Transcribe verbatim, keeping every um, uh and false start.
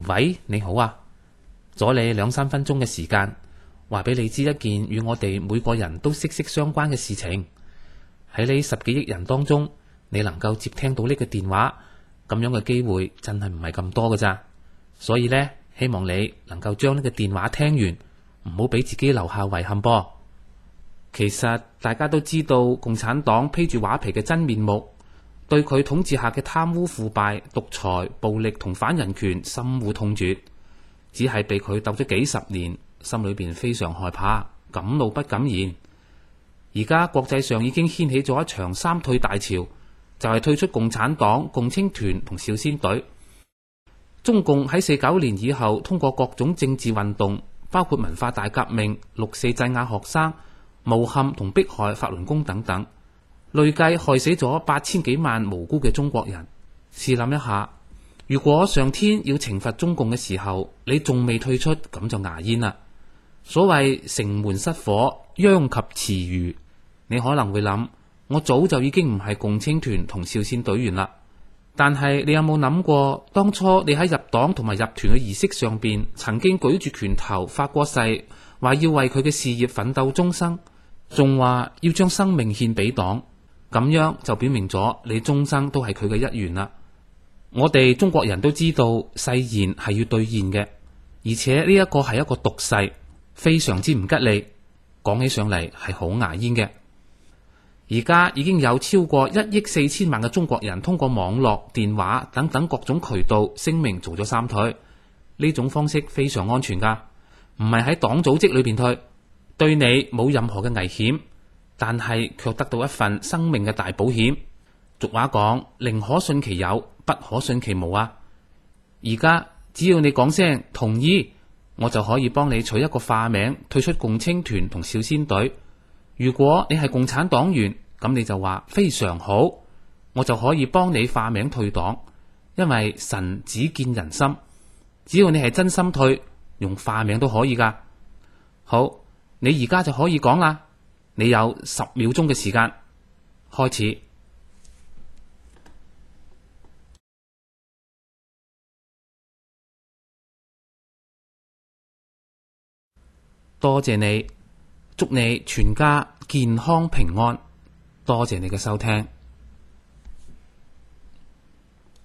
喂，你好啊，阻你兩三分鐘嘅時間，話俾你知一件與我哋每個人都息息相關嘅事情。喺呢十幾億人當中，你能夠接聽到呢個電話，咁樣嘅機會真係唔係咁多㗎咋。所以呢，希望你能夠將呢個電話聽完，唔好俾自己留下遺憾噃。其實大家都知道共產黨披住畫皮嘅真面目，對佢統治下嘅貪污腐敗、獨裁、暴力同反人權深惡痛絕，只係被佢鬥咗幾十年，心裏邊非常害怕，敢怒不敢言。而家國際上已經掀起咗一場三退大潮，就係退出共產黨、共青團同少先隊。中共喺四九年以後，通過各種政治運動，包括文化大革命、六四鎮壓學生、誣陷同迫害法輪功等等，累計害死咗八千幾萬無辜嘅中國人。試諗一下，如果上天要懲罰中共嘅時候，你仲未退出，咁就牙煙啦。所謂城門失火，殃及池魚。你可能會諗，我早就已經唔係共青團同少先隊員啦。但係你有冇諗過，當初你喺入黨同埋入團嘅儀式上邊，曾經舉住拳頭發過誓，話要為佢嘅事業奮鬥終生，仲話要將生命獻俾黨，咁樣就表明咗你終生都係佢嘅一員啦。我哋中國人都知道誓言係要兌現嘅，而且呢一個係一個毒誓，非常之唔吉利，講起上嚟係好牙煙嘅。而家已經有超過一億四千萬嘅中國人通過網絡、電話等等各種渠道聲明做咗三退，呢種方式非常安全噶，唔係喺黨組織裏邊退，對你冇任何嘅危險，但係卻得到一份生命嘅大保險。俗話講，寧可信其有，不可信其無啊！而家只要你講聲同意，我就可以幫你取一個化名，退出共青團同少先隊。如果你係共產黨員，咁你就話非常好，我就可以幫你化名退黨，因為神只見人心，只要你係真心退，用化名都可以噶。好，你而家就可以講啦，你有十秒鐘嘅時間，開始。多謝你，祝你全家健康平安。多謝你嘅收聽。